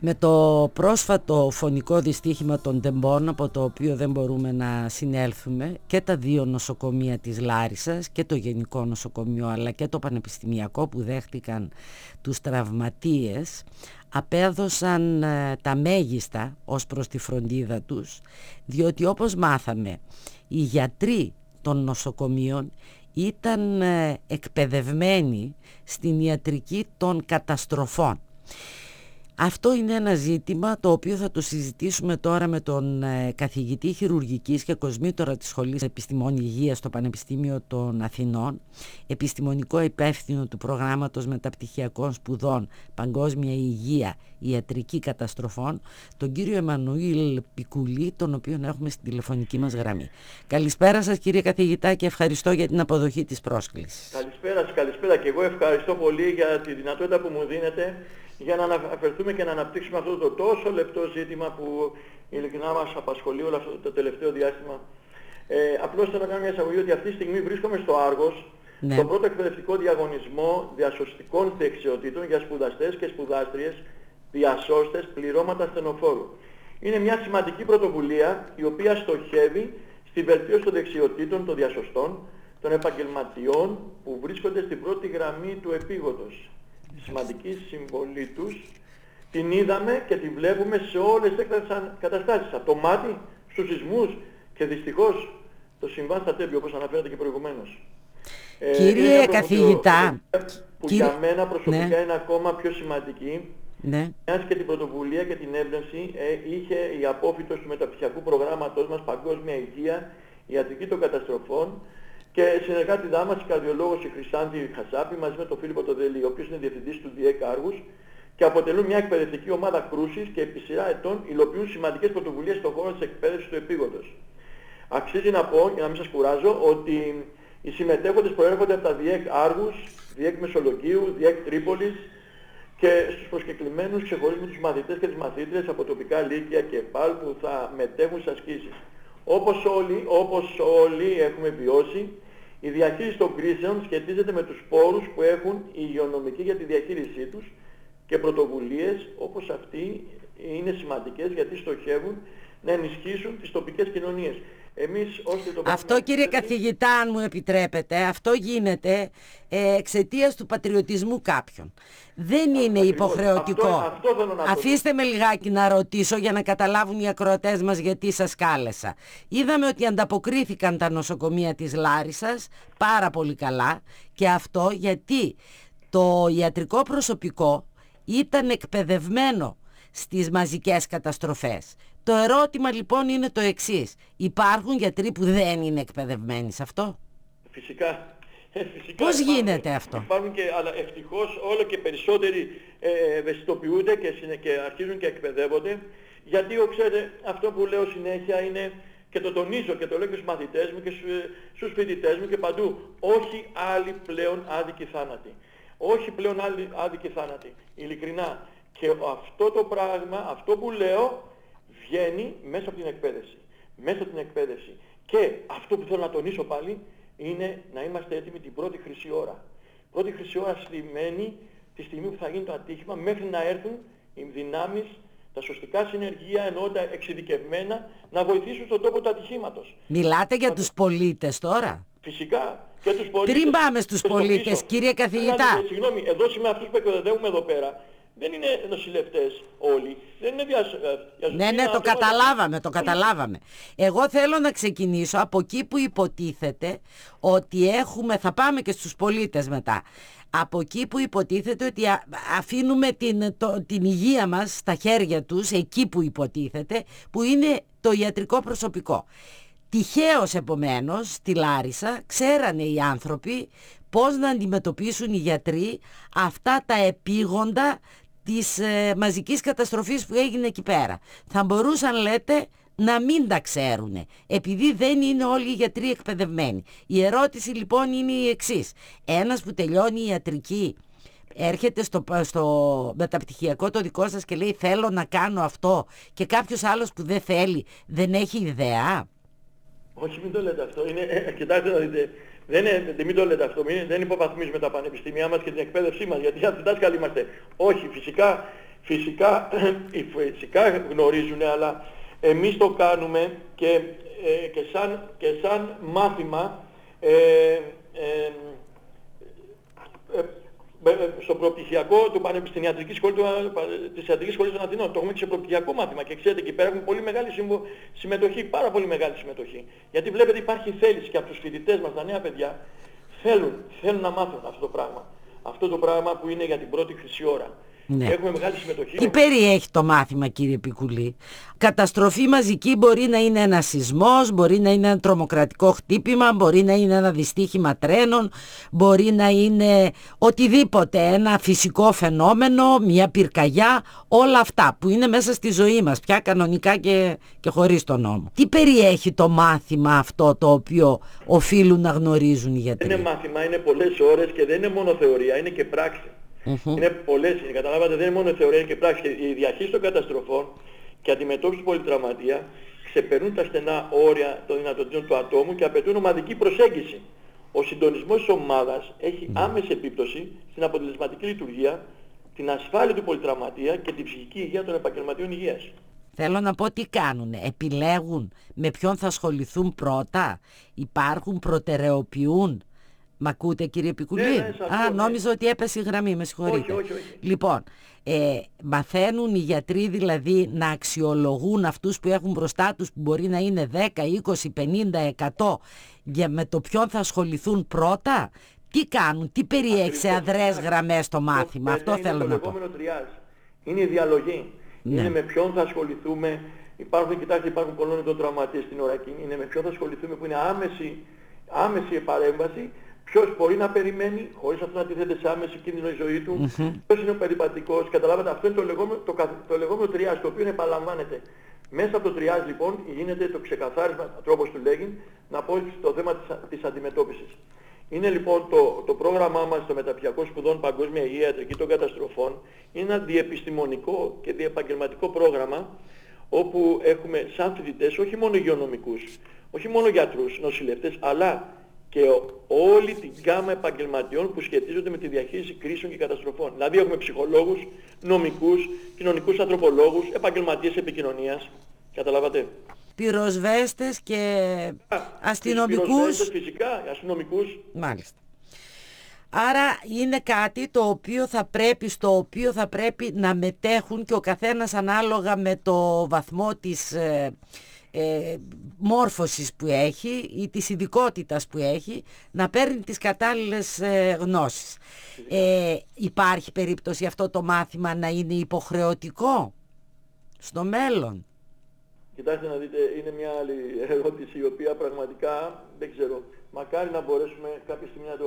Με το πρόσφατο φωνικό δυστύχημα των Τεμπών, από το οποίο δεν μπορούμε να συνέλθουμε, και τα δύο νοσοκομεία της Λάρισσας, και το Γενικό Νοσοκομείο αλλά και το Πανεπιστημιακό που δέχτηκαν τους τραυματίες, απέδωσαν τα μέγιστα ως προς τη φροντίδα τους, διότι όπως μάθαμε οι γιατροί των νοσοκομείων ήταν εκπαιδευμένοι στην ιατρική των καταστροφών. Αυτό είναι ένα ζήτημα το οποίο θα το συζητήσουμε τώρα με τον καθηγητή χειρουργικής και κοσμήτωρα της Σχολής Επιστημών Υγείας στο Πανεπιστήμιο των Αθηνών, επιστημονικό υπεύθυνο του προγράμματος μεταπτυχιακών σπουδών Παγκόσμια Υγεία, Ιατρική Καταστροφών, τον κύριο Εμμανουήλ Πικουλή, τον οποίο έχουμε στην τηλεφωνική μας γραμμή. Καλησπέρα σας κύριε καθηγητά και ευχαριστώ για την αποδοχή της πρόσκλησης. Καλησπέρα και εγώ ευχαριστώ πολύ για τη δυνατότητα που μου δίνετε για να αναφερθούμε και να αναπτύξουμε αυτό το τόσο λεπτό ζήτημα που ειλικρινά μας απασχολεί όλο αυτό το τελευταίο διάστημα. Απλώς θέλω να κάνω μια εισαγωγή ότι αυτή τη στιγμή βρίσκομαι στο Άργος, στον πρώτο εκπαιδευτικό διαγωνισμό διασωστικών δεξιοτήτων για σπουδαστές και σπουδάστριες, διασώστες, πληρώματα ασθενοφόρου. Είναι μια σημαντική πρωτοβουλία η οποία στοχεύει στη βελτίωση των δεξιοτήτων των διασωστών, των επαγγελματιών που βρίσκονται στην πρώτη γραμμή του επίγοντος. Σημαντική συμβολή τους την είδαμε και τη βλέπουμε σε όλες τις έκτακτες καταστάσεις. Από το μάτι, στους σεισμούς και δυστυχώς το συμβάν στα Τέμπη, όπως αναφέρατε και προηγουμένως. Κύριε καθηγητά, που για μένα προσωπικά είναι ακόμα πιο σημαντική, μιας και την πρωτοβουλία και την έμπνευση είχε η απόφοιτος του μεταπτυχιακού προγράμματος μας Παγκόσμια Υγεία, Ιατρική των Καταστροφών, και συνεργάτη μας, η καρδιολόγος η Χρυσάνθη Χασάπη, μαζί με τον Φίλιππο Τοδελή, ο οποίος είναι διευθυντής του ΔΙΕΚ Άργους, και αποτελούν μια εκπαιδευτική ομάδα κρούσης και επί σειρά ετών υλοποιούν σημαντικές πρωτοβουλίες στον χώρο της εκπαίδευσης του επίγοντος. Αξίζει να πω, για να μην σας κουράζω, ότι οι συμμετέχοντες προέρχονται από τα ΔΙΕΚ Άργους, ΔΙΕΚ Μεσολογγίου, ΔΙΕΚ Τρίπολης, και στους προσκεκλημένους ξεχωρίζουμε τους μαθητές και τις μαθήτριες από τοπικά λύκεια και ΕΠΑΛ που θα μετέχουν στις ασκήσεις. Όπως όλοι έχουμε βιώσει, η διαχείριση των κρίσεων σχετίζεται με τους πόρους που έχουν οι υγειονομικοί για τη διαχείρισή τους, και πρωτοβουλίες όπως αυτή είναι σημαντικές γιατί στοχεύουν να ενισχύσουν τις τοπικές κοινωνίες. Αυτό κύριε καθηγητά, αν μου επιτρέπετε, αυτό γίνεται εξαιτίας του πατριωτισμού κάποιων. Δεν είναι υποχρεωτικό. Αυτό θέλω να Αφήστε με λιγάκι να ρωτήσω για να καταλάβουν οι ακροατές μας γιατί σας κάλεσα. Είδαμε ότι ανταποκρίθηκαν τα νοσοκομεία της Λάρισσας πάρα πολύ καλά, και αυτό γιατί το ιατρικό προσωπικό ήταν εκπαιδευμένο στις μαζικές καταστροφές. Το ερώτημα λοιπόν είναι το εξής. Υπάρχουν γιατροί που δεν είναι εκπαιδευμένοι σε αυτό? Φυσικά. Πώς γίνεται αυτό? Υπάρχουν και, αλλά ευτυχώς όλο και περισσότεροι ευαισθητοποιούνται και αρχίζουν και εκπαιδεύονται. Γιατί ξέρετε, αυτό που λέω συνέχεια είναι, και το τονίζω και το λέω και στους μαθητές μου και στους φοιτητές μου και παντού, όχι άλλοι πλέον άδικοι θάνατοι. Όχι πλέον άλλοι άδικοι θάνατοι. Ειλικρινά. Και αυτό το πράγμα, αυτό που λέω, βγαίνει μέσα από την εκπαίδευση. Μέσα από την εκπαίδευση. Και αυτό που θέλω να τονίσω πάλι είναι να είμαστε έτοιμοι την πρώτη χρυσή ώρα. Πρώτη χρυσή ώρα σημαίνει τη στιγμή που θα γίνει το ατύχημα, μέχρι να έρθουν οι δυνάμεις, τα σωστικά συνεργεία, ενώ τα εξειδικευμένα, να βοηθήσουν στον τόπο του ατυχήματος. Μιλάτε για τους πολίτες τώρα? Φυσικά. Και τους πολίτες. Πριν πάμε στους πολίτες, κύριε καθηγητά. Συγγνώμη, εδώ σήμερα αυτούς που εκπαιδεύουμε εδώ πέρα, δεν είναι νοσηλευτές όλοι. Δεν είναι Ναι, το καταλάβαμε. Εγώ θέλω να ξεκινήσω από εκεί που υποτίθεται ότι θα πάμε και στους πολίτες μετά. Από εκεί που υποτίθεται ότι αφήνουμε την υγεία μας στα χέρια τους, εκεί που υποτίθεται, που είναι το ιατρικό προσωπικό. Τυχαίως επομένως στη Λάρισα ξέρανε οι άνθρωποι πώς να αντιμετωπίσουν οι γιατροί αυτά τα επίγοντα της μαζικής καταστροφής που έγινε εκεί πέρα. Θα μπορούσαν, λέτε, να μην τα ξέρουν, επειδή δεν είναι όλοι οι γιατροί εκπαιδευμένοι. Η ερώτηση λοιπόν είναι η εξής. Ένας που τελειώνει ιατρική έρχεται στο μεταπτυχιακό το δικό σας και λέει θέλω να κάνω αυτό, και κάποιος άλλος που δεν θέλει δεν έχει ιδέα? Όχι, μην το λέτε αυτό. Κοιτάξτε να δείτε. Μην το λέτε αυτό. Δεν υποβαθμίζουμε τα πανεπιστήμια μας και την εκπαίδευσή μας, γιατί αν δάσκαλοι είμαστε. Όχι, φυσικά Φυσικά γνωρίζουν, αλλά εμείς το κάνουμε και σαν μάθημα στο προπτυχιακό του Πανεπιστημιακής Σχολής της Ιατρικής Σχολής των Αθηνών. Το έχουμε και σε προπτυχιακό μάθημα και ξέρετε εκεί πέρα έχουμε πολύ μεγάλη συμμετοχή, πάρα πολύ μεγάλη συμμετοχή. Γιατί βλέπετε υπάρχει θέληση και από τους φοιτητές μας, τα νέα παιδιά, θέλουν να μάθουν αυτό το πράγμα. Αυτό το πράγμα που είναι για την πρώτη χρυσή ώρα. Ναι. Έχουμε μεγάλη συμμετοχή. Τι περιέχει το μάθημα, κύριε Πικουλή? Καταστροφή μαζική μπορεί να είναι ένα σεισμός, μπορεί να είναι ένα τρομοκρατικό χτύπημα, μπορεί να είναι ένα δυστύχημα τρένων, μπορεί να είναι οτιδήποτε, ένα φυσικό φαινόμενο, μια πυρκαγιά, όλα αυτά που είναι μέσα στη ζωή μας πια κανονικά και χωρίς τον νόμο. Τι περιέχει το μάθημα αυτό το οποίο οφείλουν να γνωρίζουν οι γιατροί? Είναι μάθημα, είναι πολλές ώρες και δεν είναι μόνο θεωρία, είναι και πράξη. Είναι πολλές, καταλάβατε, δεν είναι μόνο θεωρία, είναι και πράξη. Η διαχείριση των καταστροφών και αντιμετώπιση του πολυτραυματία ξεπερνούν τα στενά όρια των δυνατοτήτων του ατόμου και απαιτούν ομαδική προσέγγιση. Ο συντονισμός της ομάδας έχει άμεση επίπτωση στην αποτελεσματική λειτουργία, την ασφάλεια του πολυτραυματία και την ψυχική υγεία των επαγγελματιών υγείας. Θέλω να πω τι κάνουνε, επιλέγουν με ποιον θα ασχοληθούν πρώτα, υπάρχουν, προτεραιοποιούν. Μ' ακούτε, κύριε Πικουλή? Ναι, νόμιζα ότι έπεσε η γραμμή, με συγχωρείτε. Όχι. Λοιπόν, μαθαίνουν οι γιατροί δηλαδή να αξιολογούν αυτούς που έχουν μπροστά τους, που μπορεί να είναι 10, 20, 50, 100, για με το ποιον θα ασχοληθούν πρώτα. Τι κάνουν, τι περιέχει σε αδρές γραμμές το μάθημα? Αυτό θέλω να πω. Το λεγόμενο τριάζ. Είναι η διαλογή. Ναι. Είναι με ποιον θα ασχοληθούμε. Υπάρχουν πολλών ειδοτραυματίες στην ώρα εκείνη. Είναι με ποιον θα ασχοληθούμε που είναι άμεση παρέμβαση. Ποιος μπορεί να περιμένει χωρίς αυτό να τίθεται σε άμεση κίνδυνο η ζωή του, ποιος είναι ο περιπατικός, καταλάβατε, αυτό είναι το λεγόμενο τριάζ, το οποίο επαναλαμβάνεται. Μέσα από το τριάζ λοιπόν γίνεται το ξεκαθάρισμα, τρόπος του λέγει, να πω στο θέμα της αντιμετώπισης. Είναι λοιπόν το πρόγραμμά μας στο Μεταπτυχιακό Σπουδών Παγκόσμια Υγεία Ιατρική των Καταστροφών, είναι ένα διεπιστημονικό και διεπαγγελματικό πρόγραμμα, όπου έχουμε σαν φοιτητές όχι μόνο υγειονομικούς, όχι μόνο γιατρούς, νοσηλευτές, αλλά και όλη την γκάμα επαγγελματιών που σχετίζονται με τη διαχείριση κρίσεων και καταστροφών. Δηλαδή έχουμε ψυχολόγους, νομικούς, κοινωνικούς ανθρωπολόγους, επαγγελματίες επικοινωνίας. Καταλάβατε? Πυροσβέστες και αστυνομικούς. Πυροσβέστες φυσικά, αστυνομικούς. Μάλιστα. Άρα είναι κάτι στο οποίο θα πρέπει να μετέχουν και ο καθένας ανάλογα με το βαθμό της μόρφωσης που έχει ή της ειδικότητας που έχει, να παίρνει τις κατάλληλες γνώσεις. Υπάρχει περίπτωση αυτό το μάθημα να είναι υποχρεωτικό στο μέλλον? Κοιτάξτε να δείτε, είναι μια άλλη ερώτηση η οποία πραγματικά δεν ξέρω. Μακάρι να μπορέσουμε κάποια στιγμή να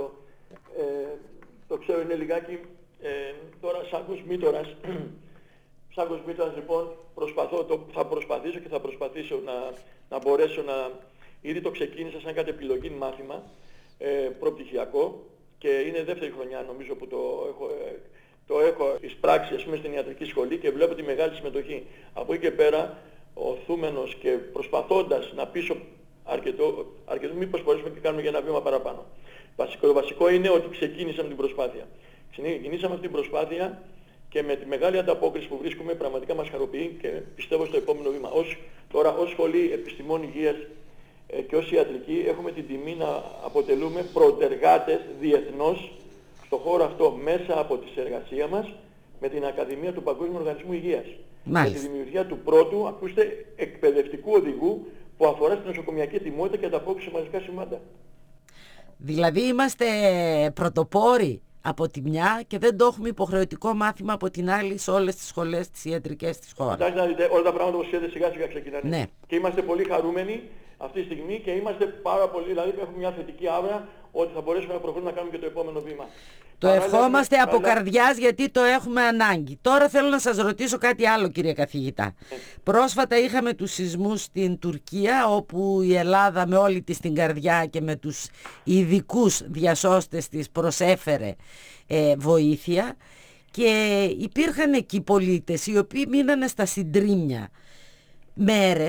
το ξέρω, είναι λιγάκι τώρα σαν κοσμήτορας. Σαν κοσμήτωρας λοιπόν θα προσπαθήσω να μπορέσω να... Ήδη το ξεκίνησα σαν κάτι επιλογή μάθημα προπτυχιακό και είναι δεύτερη χρονιά νομίζω που το έχω εισπράξει, ας πούμε, στην ιατρική σχολή και βλέπω τη μεγάλη συμμετοχή. Από εκεί και πέρα οθούμενος και προσπαθώντας να πείσω αρκετό μήπως μπορέσουμε και κάνουμε για ένα βήμα παραπάνω. Το βασικό είναι ότι ξεκίνησαμε την προσπάθεια. Ξεκινήσαμε αυτή την προσπάθεια και με τη μεγάλη ανταπόκριση που βρίσκουμε πραγματικά μας χαροποιεί και πιστεύω στο επόμενο βήμα. Ως Σχολή Επιστημών Υγείας και ως ιατρική έχουμε την τιμή να αποτελούμε προεργάτες διεθνώς στον χώρο αυτό μέσα από τη συνεργασία μας με την Ακαδημία του Παγκόσμιου Οργανισμού Υγείας. Με τη δημιουργία του πρώτου, ακούστε, εκπαιδευτικού οδηγού που αφορά στην νοσοκομιακή ετοιμότητα και ανταπόκριση σε μαζικά συμβάντα. Δηλαδή είμαστε πρωτοπόροι από τη μια και δεν το έχουμε υποχρεωτικό μάθημα από την άλλη σε όλες τις σχολές τις ιατρικές της χώρας. Εντάξει, να δείτε, όλα τα πράγματα όπως ξέρετε σιγά σιγά ξεκινάνε. Ναι. Και είμαστε πολύ χαρούμενοι αυτή τη στιγμή και είμαστε πάρα πολύ, δηλαδή έχουμε μια θετική άβρα ότι θα μπορέσουμε να προχωρήσουμε να κάνουμε και το επόμενο βήμα. Το ευχόμαστε από καρδιάς γιατί το έχουμε ανάγκη. Τώρα θέλω να σας ρωτήσω κάτι άλλο, κύριε καθηγητά. Πρόσφατα είχαμε τους σεισμούς στην Τουρκία, όπου η Ελλάδα με όλη της την καρδιά και με τους ειδικούς διασώστες της προσέφερε βοήθεια και υπήρχαν εκεί πολίτες οι οποίοι μείνανε στα συντρίμμια μέρες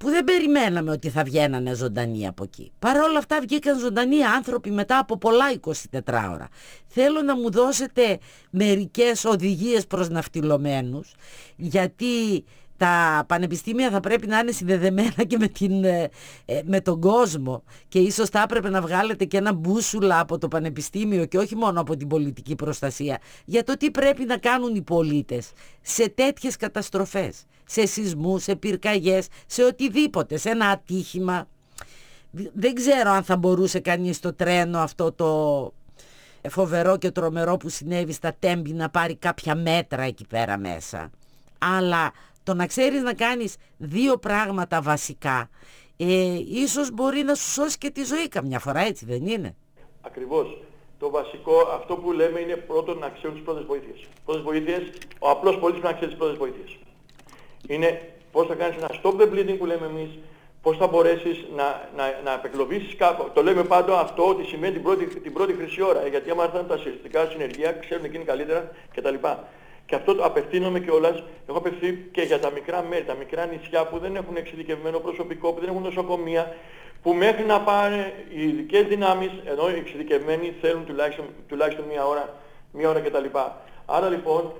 που δεν περιμέναμε ότι θα βγαίνανε ζωντανοί από εκεί. Παρ' όλα αυτά βγήκαν ζωντανοί άνθρωποι μετά από πολλά 24 ώρα. Θέλω να μου δώσετε μερικές οδηγίες προς ναυτιλωμένους, γιατί τα πανεπιστήμια θα πρέπει να είναι συνδεδεμένα και με τον κόσμο, και ίσως θα έπρεπε να βγάλετε και ένα μπούσουλα από το πανεπιστήμιο και όχι μόνο από την πολιτική προστασία, για το τι πρέπει να κάνουν οι πολίτες σε τέτοιες καταστροφές, σε σεισμούς, σε πυρκαγιές, σε οτιδήποτε, σε ένα ατύχημα. Δεν ξέρω αν θα μπορούσε κανείς το τρένο αυτό το φοβερό και τρομερό που συνέβη στα Τέμπη να πάρει κάποια μέτρα εκεί πέρα μέσα, αλλά το να ξέρεις να κάνεις δύο πράγματα βασικά, ίσως μπορεί να σου σώσει και τη ζωή καμιά φορά, έτσι δεν είναι? Ακριβώς. Το βασικό, αυτό που λέμε, είναι πρώτον να ξέρουν τις πρώτες βοήθειες. Πρώτες βοήθειες, ο απλός πολίτης πρέπει να ξέρει τις πρώτες βοήθειες. Είναι πώς θα κάνεις ένα stop the bleeding που λέμε εμείς, πώς θα μπορέσεις να απεκλωβίσεις κάπου. Το λέμε πάντα αυτό, ότι σημαίνει την πρώτη χρυσή ώρα, γιατί άμα έρθουν τα συστατικά συνεργεία, ξέρουν εκείνοι καλύτερα κτλ. Και αυτό το απευθύνομαι κιόλας, έχω απευθύνει και για τα μικρά μέρη, τα μικρά νησιά που δεν έχουν εξειδικευμένο προσωπικό, που δεν έχουν νοσοκομεία, που μέχρι να πάνε οι ειδικές δυνάμεις, ενώ οι εξειδικευμένοι θέλουν τουλάχιστον μία ώρα κτλ. Άρα λοιπόν,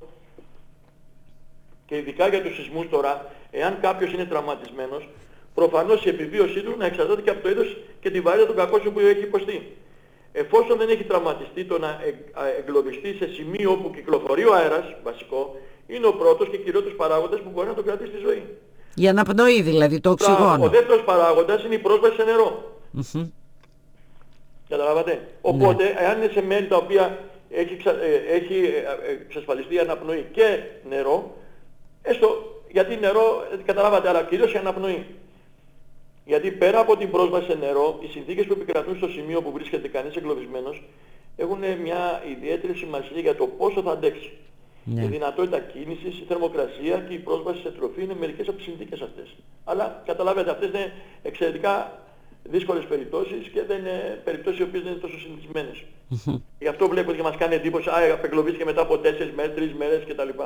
και ειδικά για τους σεισμούς τώρα, εάν κάποιος είναι τραυματισμένος, προφανώς η επιβίωσή του να εξαρτάται και από το είδος και τη βαρύτητα των κακώσεων που έχει υποστεί. Εφόσον δεν έχει τραυματιστεί, το να εγκλωβιστεί σε σημείο που κυκλοφορεί ο αέρας, βασικό, είναι ο πρώτος και κυριότερος παράγοντας που μπορεί να τον κρατήσει στη ζωή. Η αναπνοή δηλαδή, το οξυγόνο. Ο δεύτερος παράγοντας είναι η πρόσβαση σε νερό. Καταλάβατε. Οπότε, εάν είναι σε μέρη τα οποία έχει εξασφαλιστεί η αναπνοή και νερό, γιατί νερό, καταλάβατε, αλλά κυρίως η αναπνοή. Γιατί πέρα από την πρόσβαση σε νερό, οι συνθήκες που επικρατούν στο σημείο που βρίσκεται κανείς εγκλωβισμένος έχουν μια ιδιαίτερη σημασία για το πόσο θα αντέξει. Η δυνατότητα κίνησης, η θερμοκρασία και η πρόσβαση σε τροφή είναι μερικές από τις συνθήκες αυτές. Αλλά καταλάβετε, αυτές είναι εξαιρετικά δύσκολες περιπτώσεις και δεν είναι περιπτώσεις οι οποίες δεν είναι τόσο συνηθισμένες. Γι' αυτό βλέπω και μας κάνει εντύπωση, απεκλωβίστηκε μετά από 4 μέρες, 3 μέρες κτλ.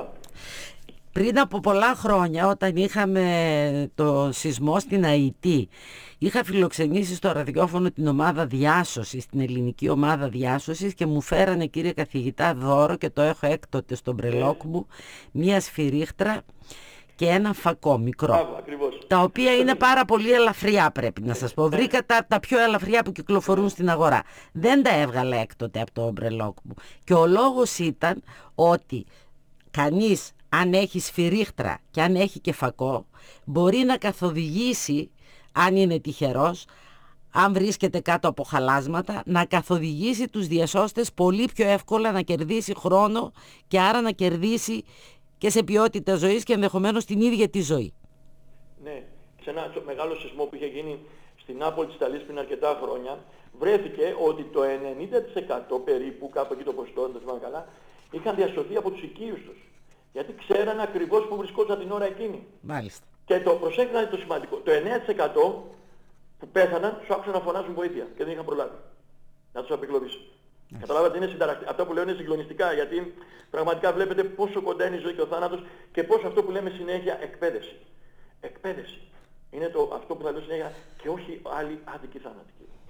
Πριν από πολλά χρόνια, όταν είχαμε το σεισμό στην Αϊτή, είχα φιλοξενήσει στο ραδιόφωνο την ομάδα διάσωσης, την ελληνική ομάδα διάσωσης, και μου φέρανε, κύριε καθηγητά, δώρο, και το έχω έκτοτε στο μπρελόκ μου, μία σφυρίχτρα και ένα φακό μικρό, τα οποία είναι πάρα πολύ ελαφριά, πρέπει να σας πω. Βρήκα τα πιο ελαφριά που κυκλοφορούν στην αγορά. Δεν τα έβγαλα έκτοτε από το μπρελόκ μου. Και ο λόγος ήταν ότι κανείς, αν έχει σφυρίχτρα και αν έχει και φακό, μπορεί να καθοδηγήσει, αν είναι τυχερός, αν βρίσκεται κάτω από χαλάσματα, να καθοδηγήσει τους διασώστες πολύ πιο εύκολα, να κερδίσει χρόνο και άρα να κερδίσει και σε ποιότητα ζωής και ενδεχομένως την ίδια τη ζωή. Ναι, σε ένα μεγάλο σεισμό που είχε γίνει στην Νάπολη της Ιταλίας πριν αρκετά χρόνια, βρέθηκε ότι το 90% περίπου, κάπου εκεί το ποσοστό, δεν το θυμάμαι καλά, είχαν διασωθεί από τους οικείους τους. Γιατί ξέρανε ακριβώς που βρισκόταν την ώρα εκείνη. Μάλιστα. Και το προσέξτε το σημαντικό. Το 9% που πέθαναν τους άκουσαν να φωνάζουν βοήθεια και δεν είχαν προλάβει να τους απεκλωβήσουν. Καταλάβατε, είναι συνταρακτικά. Αυτά που λέω είναι συγκλονιστικά, γιατί πραγματικά βλέπετε πόσο κοντά είναι η ζωή και ο θάνατος και πόσο αυτό που λέμε συνέχεια εκπαίδευση. Εκπαίδευση. Είναι αυτό που θα λέω συνέχεια και όχι άλλη άδικη θάνατη.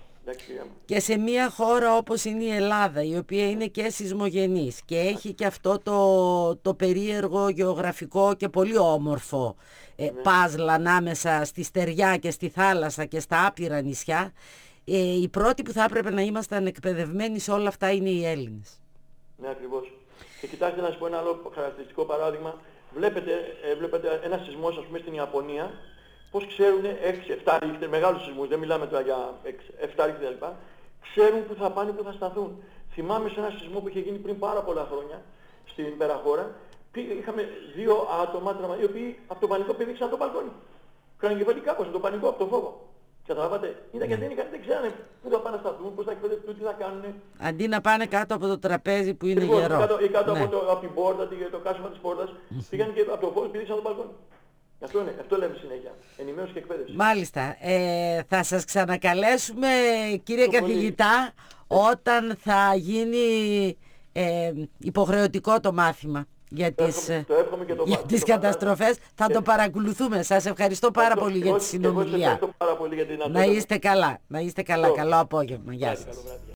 Και σε μια χώρα όπως είναι η Ελλάδα, η οποία είναι και σεισμογενής και έχει και αυτό το περίεργο γεωγραφικό και πολύ όμορφο παζλ ανάμεσα στη στεριά και στη θάλασσα και στα άπειρα νησιά, οι πρώτοι που θα έπρεπε να ήμασταν εκπαιδευμένοι σε όλα αυτά είναι οι Έλληνες. Ναι, ακριβώς. Και κοιτάξτε να σας πω ένα άλλο χαρακτηριστικό παράδειγμα. Βλέπετε ένα σεισμός, ας πούμε, στην Ιαπωνία, πώς ξέρουν 6-7 ρίχτερ, μεγάλους σεισμούς, δεν μιλάμε τώρα για 7 ρίχτερ κλπ. Ξέρουν που θα πάνε, που θα σταθούν. Θυμάμαι σε ένα σεισμό που είχε γίνει πριν πάρα πολλά χρόνια στην Περαχώρα, είχαμε 2 άτομα οι οποίοι από το πανικό πήδηξαν το μπαλκόνι. Κρανικεφαλή κάπως, από το πανικό, από το φόβο. Καταλάβατε, ήταν γιατί δεν ξέρανε πού θα πάνε να σταθούν, πώς θα εκπαιδευτούν, τι θα κάνουν. Αντί να πάνε κάτω από το τραπέζι που είναι γερό. Ή κάτω από την πόρτα, το κάσμα της πόρτας, πήγαν και από το φόβο πήδηξαν το μπαλκόνι. Αυτό λέμε συνέχεια. Ενημέρωση και εκπαίδευση. Μάλιστα. Θα σας ξανακαλέσουμε, κύριε καθηγητά, όταν θα γίνει υποχρεωτικό το μάθημα. για τις καταστροφές. Θα το παρακολουθούμε. Σας ευχαριστώ πάρα πολύ για τη συνομιλία. Ευχαριστώ πάρα πολύ για την να είστε καλά. Καλό απόγευμα. Γεια σας.